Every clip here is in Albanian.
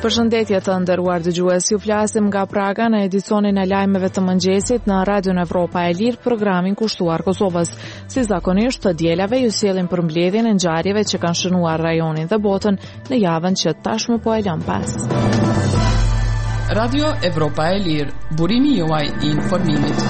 Përshëndetje të nderuar dëgjues, ju flasim nga Praga në edicionin e lajmeve të mëngjesit në Radion Evropa e Lirë, programin kushtuar Kosovës. Si zakonisht, të dielave ju sjellim përmbledhjen e ngjarjeve që kanë shënuar rajonin dhe botën në javën që tashmë po e lëm pas. Radio Evropa e Lirë, burimi juaj I informimit.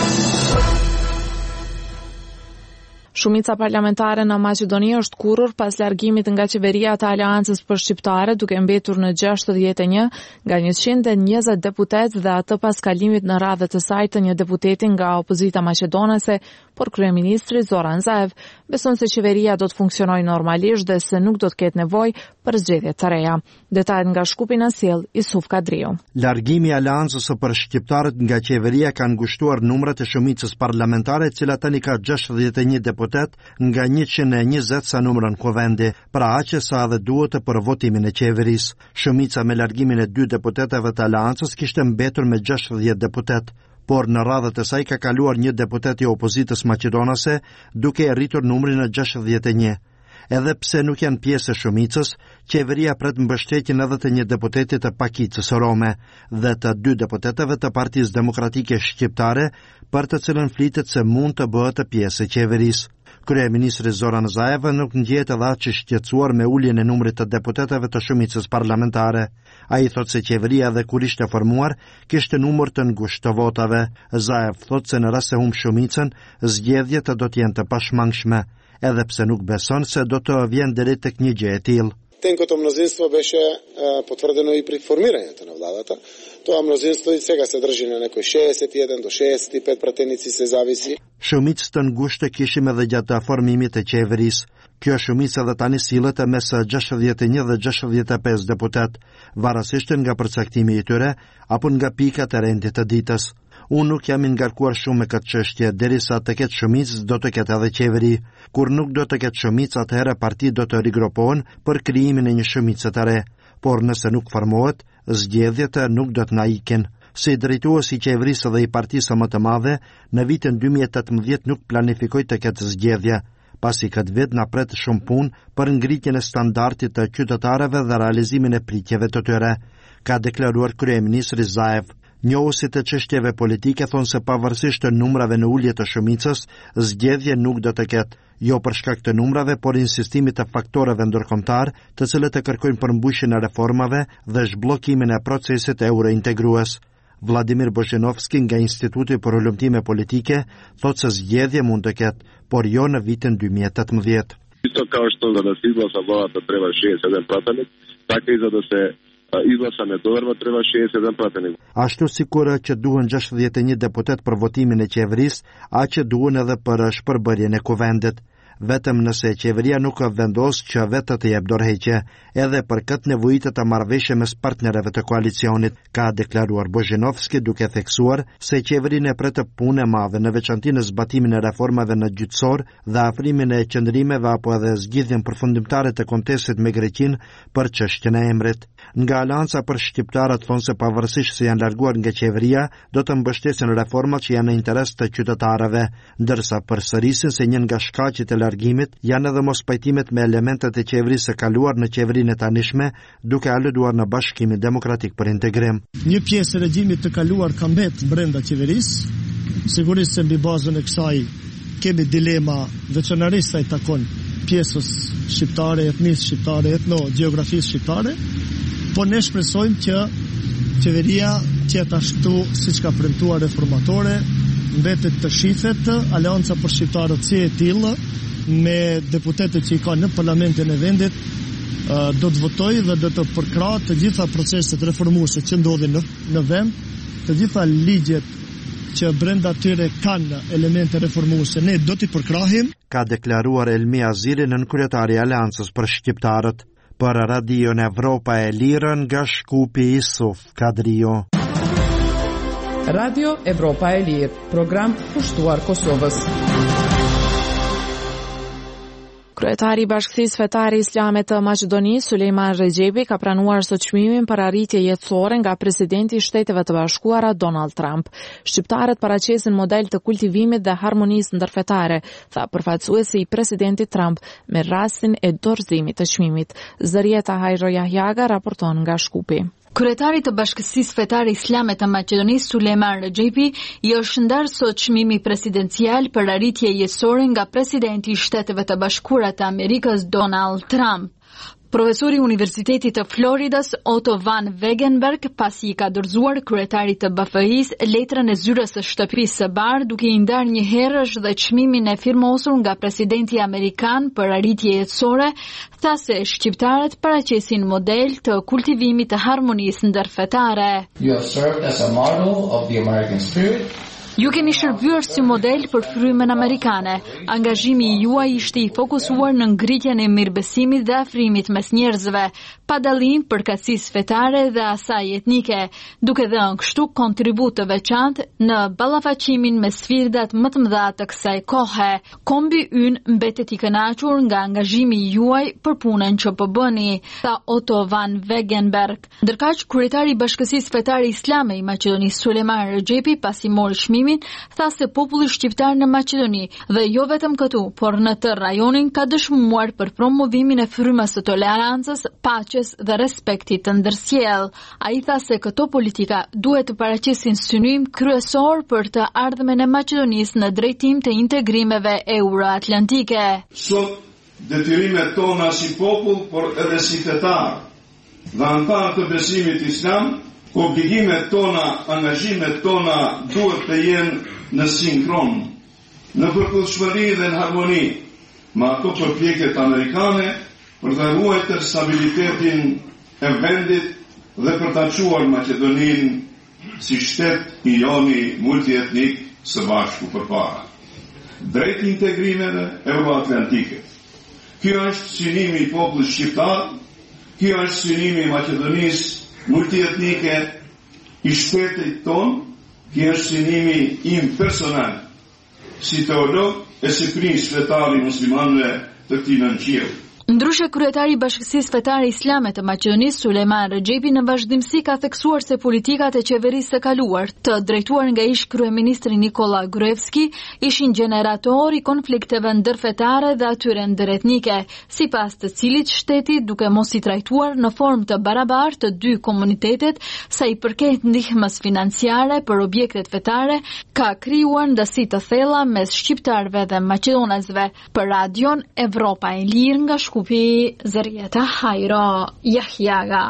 Shumica parlamentare në Maqedoni është kurrur pas largimit nga qeveria të Aleancës për Shqiptare, duke mbetur në 61 nga 120 deputetë dhe atë pas kalimit në radhë të saj të një deputeti nga opozita maqedonase, por kryeministri Zoran Zaev beson se qeveria do të funksionojë normalisht dhe se nuk do të ketë nevojë për zgjedhje të reja. Detajet nga Shkupi na sjell Isuf Kadriu. Largimi I Aleancës për shqiptarët nga qeveria ka ngushtuar numrat e shumicës parlamentare, e cila tani ka 61 deputet nga 120 sa numrën kuvendi, pra aq sa edhe duhet për votimin e qeverisë. Shumica me largimin e 2 deputetëve të Aleancës kishte mbetur me 60 deputet, por në radhët e saj ka kaluar një deputet I opozitës maqedonase, duke e rritur numrin në 61. Edhe pse nuk janë pjesë e shumicës, qeveria pret mbështetjen edhe të një deputeti të Pakicës Rome dhe të 2 deputetëve të Partisë Demokratike Shqiptare, për të cilën flitet se mund të bëhet pjesë e qeverisë. Kryeministri Zoran Zaev nuk ndjehet edhe aq I shqetësuar me uljen e numrit të deputetëve të shumicës parlamentare. Ai thotë se qeveria edhe kur ishte formuar, kishte numër të ngushtë të votave. Zaev thotë se në rast se humb shumicën, zgjedhjet do të jenë të pashmangshme, edhe pse nuk beson se do të vjen deri tek një gjë e tillë. Тенкото мнозинство беше потвърдено и при формирането на владата. Това мнозинство и сега се държи на некои 61 до 65 пратеници, се зависи. Shumicë të ngushtë kishim edhe gjatë formimit të qeverisë. Kjo shumicë edhe tani sillet mes 61 dhe 65 deputet, varësisht nga përcaktimi I tyre apo nga pikat e rendit të ditës. Unë nuk jam I ngarkuar shumë me këtë çështje, derisa të ketë shumicë do të ketë edhe qeveri. Kur nuk do të ketë shumicë, atëherë partitë do të rigrupohen për krijimin e një shumice të re, por nëse nuk formohet, zgjedhjet nuk do të na ikin. Si drejtues I qeverisë dhe I partisë më të madhe, në vitin 2018 nuk planifikoj të ketë zgjedhje, pasi këtë vit na pret shumë punë për ngritjen e standardit të qytetarëve dhe realizimin e pritjeve të tyre, ka deklaruar kryeministri Zaev. Njohësit e çështjeve politike thonë se pavarësisht të numrave në ulje të shumicës, zgjedhje nuk do të ketë, jo për shkak të numrave, por insistimit të faktoreve ndërkombëtar, të cilët e kërkojnë përmbushjen e reformave dhe zhbllokimin e procesit eurointegrues. Vladimir Bozhenovski nga Instituti për Ullumtime Politike thotë se zgjedhje mund të ketë, por jo në vitin 2018. Isto kao što za da se izglasa vlada treba 61 pratanik, tako I za da se izglasane dolarva treba 61 pratanik. Ashtu sikur që duhen 61 deputet për votimin e qeverisë, aq duhen edhe për shpërbërjen e kuvendit. Vetëm nëse qeveria nuk vendos që vetë të jep dorëheqje, edhe për këtë nevojitet të marrëveshje mes partnerëve të koalicionit, ka deklaruar Bozhenovski, duke theksuar se qeverinë e pret punë e madhe, në veçanti në zbatimin e reformave në gjyqësor dhe afrimin e qendrimeve apo edhe zgjidhjen përfundimtare të kontestit me Greqinë për çështjen e emrit. Nga Aleanca për shqiptarët thonë se pavarësisht se janë larguar nga qeveria, do të mbështesin reformat që janë në interes të qytetarëve, ndërsa përsërisin se një nga shkaqjet e largimit janë edhe mos pajtimet me elementet e qeverisë së kaluar në qeverinë e tanishme, duke aluduar në Bashkimin Demokratik për Integrim. Një pjesë e regjimit të kaluar ka mbetë brenda qeverisë, sigurisht se mbi bazën e kësaj kemi dilema veçanërisht sa I takon pjesës shqiptare, etnisë shqiptare, etno-gjeografisë shqiptare, po ne shpresojmë që qeveria qetë ashtu siç ka premtuar reformatore, mbetet të shifet, Aleanca për shqiptarët si e tillë, me deputetët që I ka në parlamentin e vendit, do të votojë dhe do të përkrahë të gjitha proceset reformuese që ndodhin në vend, të gjitha ligjet që brenda tyre kanë elemente reformuese, ne do t'i përkrahim. Ka deklaruar Elmi Aziri, nënkryetari I Aleancës për shqiptarët. Për Radion Evropa e Lirë nga Shkupi Isuf Kadriu. Radio Evropa e Lirë, program kushtuar Kosovës. Kryetari i Bashkësisë Fetare Islame të Maqedonisë, Sulejman Rexhepi, ka pranuar sot çmimin për arritje jetësore nga presidenti i Shteteve të Bashkuara Donald Trump. Shqiptarët paraqesin model të kultivimit dhe harmonisë ndërfetare, tha përfaqësuesi i presidentit Trump me rastin e dorëzimit të çmimit. Zërieta Hajro Jahjaga raporton nga Shkupi. Kryetari të Bashkësisë Fetare Islame të Maqedonisë, Sulejman Rexhepi, i është ndarë sot çmimi presidencial për arritje jetësore nga presidenti i Shteteve të Bashkuara të Amerikës Donald Trump. Profesori i Universitetit të Floridas, Otto van Wegenberg, pasi i ka dorëzuar kryetarit të BFI-s letrën e zyrës së shtëpisë së bardhë, duke i ndarë një herësh dhe çmimin e firmosur nga presidenti amerikan për arritje jetësore, tha se shqiptarët paraqesin model të kultivimit të harmonisë ndërfetare. You have served as a model of the American spirit. Ju keni shërbyer si model për frymën amerikane. Angazhimi juaj ishte i fokusuar në ngritjen e mirëbesimit dhe afrimit mes njerëzve, pa dallim përkatësisë fetare dhe asaj etnike, duke dhënë kështu kontribut të veçantë në ballafaqimin me sfidat më të mëdha të kësaj kohe. Kombi ynë mbetet i kënaqur nga angazhimi juaj për punën që po bëni, tha Otto van Wegenberg. Ndërkaq, kryetari i Bashkësisë Fetare Islame i Maqedonisë, Sulejman Rexhepi, pasi mori çmimin, tha se populli shqiptar në Maqedoni dhe jo vetëm këtu, por në të rajonin ka dëshmuar për promovimin e frymës së tolerancës, paqes dhe respektit të ndërsjellë. Ai tha se këto politika duhet të paraqesin synim kryesor për të ardhmen e Maqedonisë në drejtim të integrimeve euroatlantike. Sot detyrimet tona si popull, por edhe si fetar dhe antar të besimit islam, obligimet tona, angazhimet tona duhet të jenë në sinkron, në përputhshmëri dhe në harmoni me ato përpjekjet amerikane për të ruajtur stabilitetin e vendit dhe për ta çuar Maqedoninë si shtet i joni multietnik së bashku përpara, drejt integrimeve euroatlantike. Ky është synimi i popullit shqiptar, ky është synimi i Maqedonisë multietnike i shtetit ton, që është synimi im personal, si teolog e si prins fetar i muslimanëve të këtij nënqielli. Ndryshe, kryetari i Bashkësisë Fetare Islame të Maqedonisë, Sulejman Rexhepi, në vazhdimsi ka theksuar se politikat e qeverisë së kaluar, të drejtuar nga ish kryeministri Nikola Gruevski, ishin gjenerator i konflikteve ndërfetare dhe atyre ndëretnike, sipas të cilit shteti, duke mos i trajtuar në formë të barabartë të dy komunitetet, sa i përket ndihmës financiare për objektet fetare, ka krijuar ndësi të thella mes shqiptarëve dhe maqedonasve. Për Radion Evropa e Lirë nga Shkupi, Zërieta Hajro Jahjaga.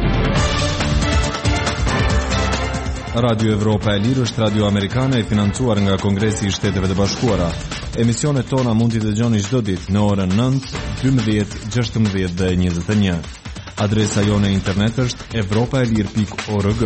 Radio Evropa e Lirë është radio amerikane e financuar nga Kongresi i Shteteve të Bashkuara. Emisionet tona mund t'i dëgjoni çdo ditë në orën 9, 12, 16 dhe 21. Adresa jone internet është evropaelir.org.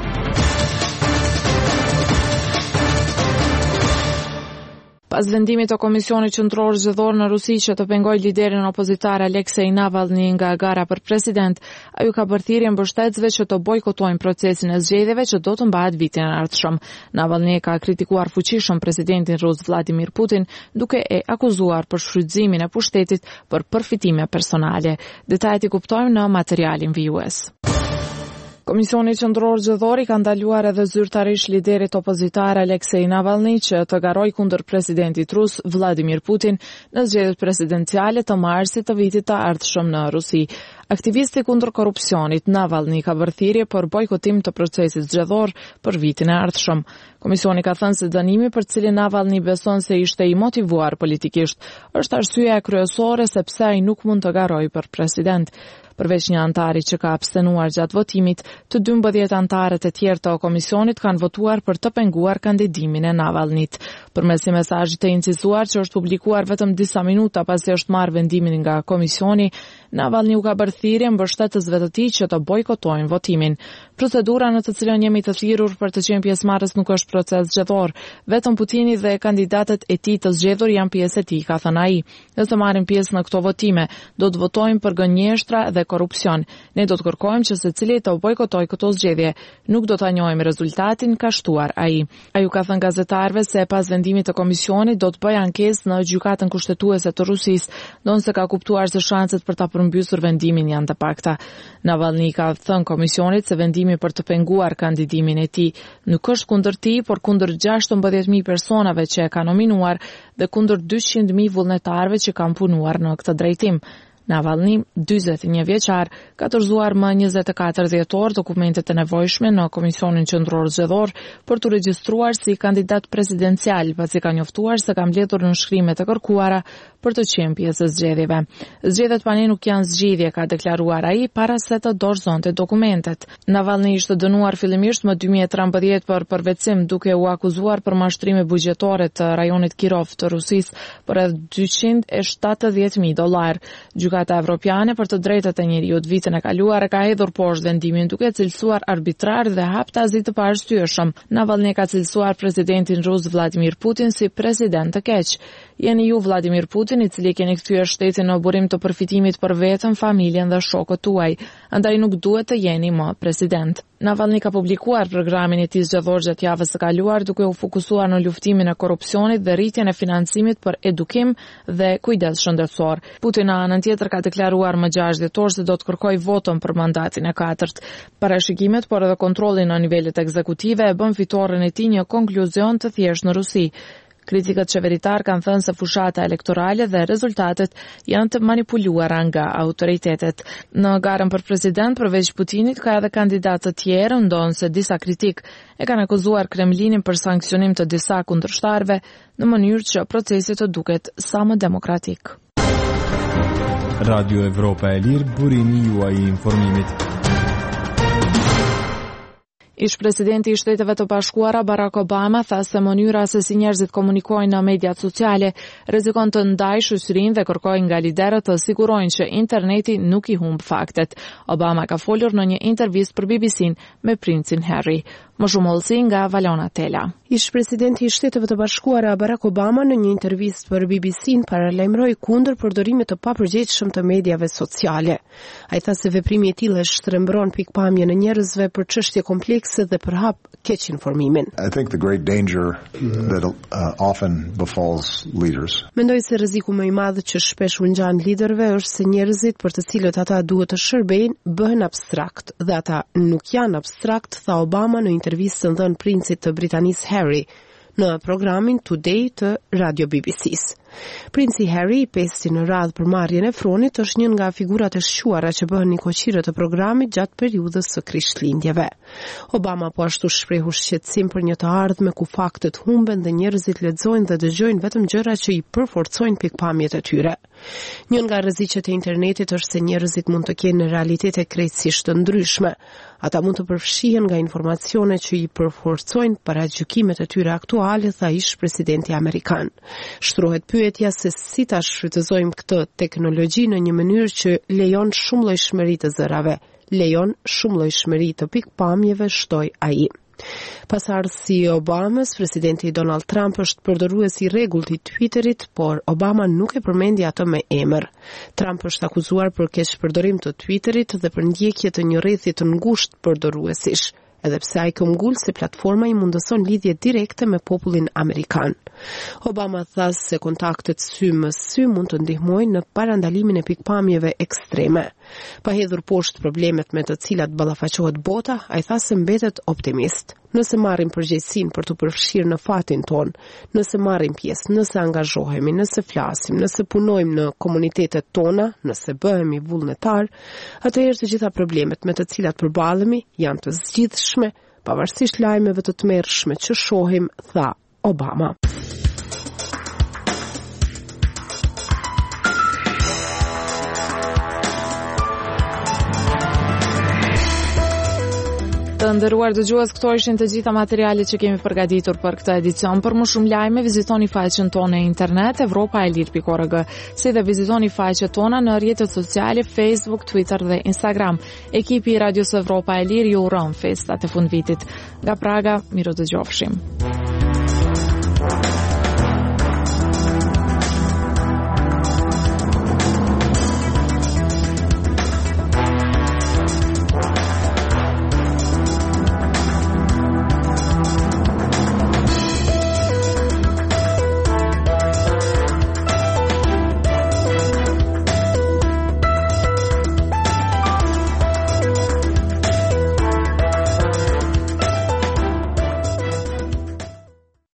Pas vendimit të Komisionit Qendror Zgjedhor në Rusi që të pengojë liderin opozitar Aleksej Navalny nga gara për president, ai ka bërë thirrje mbështetësve që të bojkotojnë procesin e zgjedhjeve që do të mbahet vitin e ardhshëm. Navalny ka kritikuar fuqishëm presidentin rus Vladimir Putin, duke e akuzuar për shfrytëzimin e pushtetit për përfitime personale. Detajet i kuptojmë në materialin vijues. Komisioni Qendror Zgjedhor i ka ndaluar edhe zyrtarisht liderit opozitar Aleksej Navalny që të garojë kundër presidentit rus Vladimir Putin në zgjedhjet presidenciale të marsit të vitit të ardhshëm në Rusi. Aktivisti kundër korrupsionit Navalny ka bërë thirrje për bojkotim të procesit zgjedhor për vitin e ardhshëm. Komisioni ka thënë se dënimi për cilin Navalny beson se ishte i motivuar politikisht është arsyeja kryesore sepse ai nuk mund të garojë për president. Përveç një antari që ka abstenuar gjatë votimit, të 12 antarët e tjerë të komisionit kanë votuar për të penguar kandidimin e Navalnyt. Përmes një mesazhi të incizuar që është publikuar vetëm disa minuta pasi është marrë vendimin nga komisioni, Navalny u ka bërë thirrje mbështetësve të tij që të bojkotojnë votimin. Procedura në të cilën jemi të thirrur për të qenë pjesëmarrës nuk është proces zgjedhor. Vetëm Putini dhe kandidatët e tij të zgjedhur janë pjesë e tij, ka thënë ai. Nëse marrim pjesë në këto votime, do të votojmë për gënjeshtra dhe korrupsion. Ne do të kërkojmë që secili të bojkotojë këto zgjedhje. Nuk do ta njohim rezultatin, ka shtuar ai. Ai u ka thënë gazetarëve se pas vendimit të komisionit do të bëjë ankesë në gjykatën kushtetuese të Rusisë, ndonse ka kuptuar se shanset për ta përmbysur vendimin janë të pakta. Navalny ka thënë komisionit se vendimi për të penguar kandidimin e tij nuk është kundër tij, por kundër 16.000 personave që e kanë nominuar dhe kundër 200.000 vullnetarëve që kanë punuar në këtë drejtim. Navalny, 41 vjeçar, ka dorëzuar më 24 dhjetor dokumentet e nevojshme në Komisionin Qendror Zgjedhor për të regjistruar si kandidat presidencial, pasi ka njoftuar se ka mbledhur nënshkrimet e kërkuara për të qenë pjesë e zgjedhjeve. Zgjedhjet tani nuk janë zgjidhje, ka deklaruar ai para se të dorëzonte dokumentet. Navalny ishte dënuar fillimisht më 2013 për përvetësim, duke u akuzuar për mashtrime buxhetore të rajonit Kirov të Rusisë për rreth $270.000. Gjykata Evropiane për të drejtat e njeriut vitin e kaluar ka hedhur poshtë vendimin duke cilësuar arbitrar dhe haptazi të paarsyeshëm. Navalny ka cilësuar presidentin rus Vladimir Putin si president të keq. Jeni ju Vladimir Putin, i cili keni kthyer shtetin në burim të përfitimit për veten, familjen dhe shokët tuaj. Andaj nuk duhet të jeni më president. Navalny ka publikuar programin e tij zgjedhor gjatë javës së kaluar duke u fokusuar në luftimin e korrupsionit dhe rritjen e financimit për edukim dhe kujdes shëndetësor. Putin në anën tjetër ka deklaruar më 6 dhjetor se do të kërkojë votën për mandatin e 4. Parashikimet, por edhe kontrolli në nivelet ekzekutive e bën fitoren e tij një konkluzion të thjeshtë në Rusi. Kritikët qeveritar kanë thënë se fushata elektorale dhe rezultatet janë të manipuluara nga autoritetet. Në garën për president, përveç Putinit, ka edhe kandidatë të tjerë, ndonse disa kritik e kanë akuzuar Kremlinin për sankcionim të disa kundërshtarëve në mënyrë që procesi të duket sa më demokratik. Radio Evropa e Lirë, burimi juaj i informimit. Ish-presidenti i Shteteve të Bashkuara Barack Obama tha se mënyra se si njerëzit komunikojnë në mediat sociale rrezikon të ndajë shoqërinë dhe kërkoi nga liderët të sigurojnë që interneti nuk i humb faktet. Obama ka folur në një intervistë për BBC-n me princin Harry. Më shumë hollësi nga Valona Tela. Ish-presidenti i Shteteve të Bashkuara Barack Obama në një intervistë për BBC-n paralajmëroi kundër përdorimit të papërgjegjshëm të mediave sociale. Ai tha se veprimi i tillë shtrembron pikpamjen e njerëzve për çështje komplekse dhe përhap keq informimin. I think the great danger that often befalls leaders. Mendoj se rreziku më i madh që shpesh u ngjan liderëve është se njerëzit për të cilët ata duhet të shërbejnë bëhen abstrakt dhe ata nuk janë abstrakt, tha Obama në intervistën dhënë princit të Britanisë Harry në programin Today të Radio BBC-s. Princi Harry, i pesti në radhë për marrjen e fronit, është një nga figurat e shquara që bëhen një koqire të programit gjatë periudhës së Krishtlindjeve. Obama po ashtu shprehu shqetësim për një të ardhme ku faktet humben dhe njerëzit lexojnë dhe dëgjojnë vetëm gjëra që i përforcojnë pikpamjet e tyre. Një nga rreziqet e internetit është se njerëzit mund të kenë realitete krejtësisht të ndryshme. Ata mund të përfshihen nga informacione që i përforcojnë paragjykimet e tyre aktuale, tha ish-presidenti amerikan. Shtrohet pyetja se si ta shfrytëzojmë këtë teknologji në një mënyrë që lejon shumëllojshmëri të zërave, lejon shumëllojshmëri të pikpamjeve, shtoi ai. Pasardhësi i Obamës, presidenti Donald Trump është përdorues i rregullt i Twitterit, por Obama nuk e përmendi atë me emër. Trump është akuzuar për keqpërdorim të Twitterit dhe për ndjekje të një rrethi të ngushtë përdoruesish, edhe pse ai këmbgul se platforma i mundëson lidhje direkte me popullin amerikan. Obama tha se kontaktet sy më sy mund të ndihmojnë në parandalimin e pikpamjeve ekstreme. Pa hedhur poshtë problemet me të cilat ballafaqohet bota, ai tha se mbetet optimist. Nëse marrim përgjegjësinë për të përfshirë në fatin ton, nëse marrim pjesë, nëse angazhohemi, nëse flasim, nëse punojmë në komunitetet tona, nëse bëhemi vullnetar, atëherë të gjitha problemet me të cilat përballemi janë të zgjidhshme, pavarësisht lajmeve të tmerrshme që shohim, tha Obama. Të nderuar dëgjues, këto ishin të gjitha materialet që kemi përgatitur për këtë edicion. Për më shumë lajme, vizitoni faqen tonë e internet evropaelir.org, si dhe vizitoni faqet tona në rrjetet sociale Facebook, Twitter dhe Instagram. Ekipi i Radios Evropa e Lirë ju uron festat e fundvitit. Nga Praga, miru dëgjofshim.